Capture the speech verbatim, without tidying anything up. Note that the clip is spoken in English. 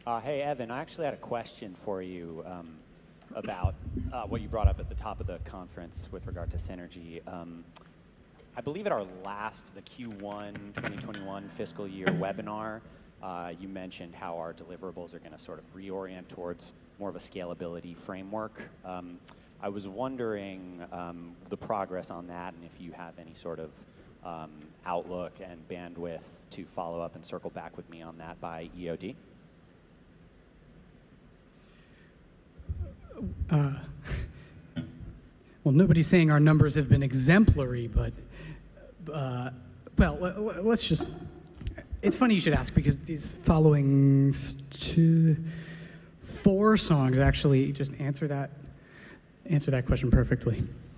Uh, hey, Evan, I actually had a question for you um, about uh, what you brought up at the top of the conference with regard to Synergy. Um, I believe at our last, the Q one twenty twenty-one fiscal year webinar, uh, you mentioned how our deliverables are going to sort of reorient towards more of a scalability framework. Um, I was wondering um, the progress on that and if you have any sort of um, outlook and bandwidth to follow up and circle back with me on that by E O D. Uh, well, nobody's saying our numbers have been exemplary, but, uh, well, let's just, it's funny you should ask because these following two, four songs actually just answer that, answer that question perfectly.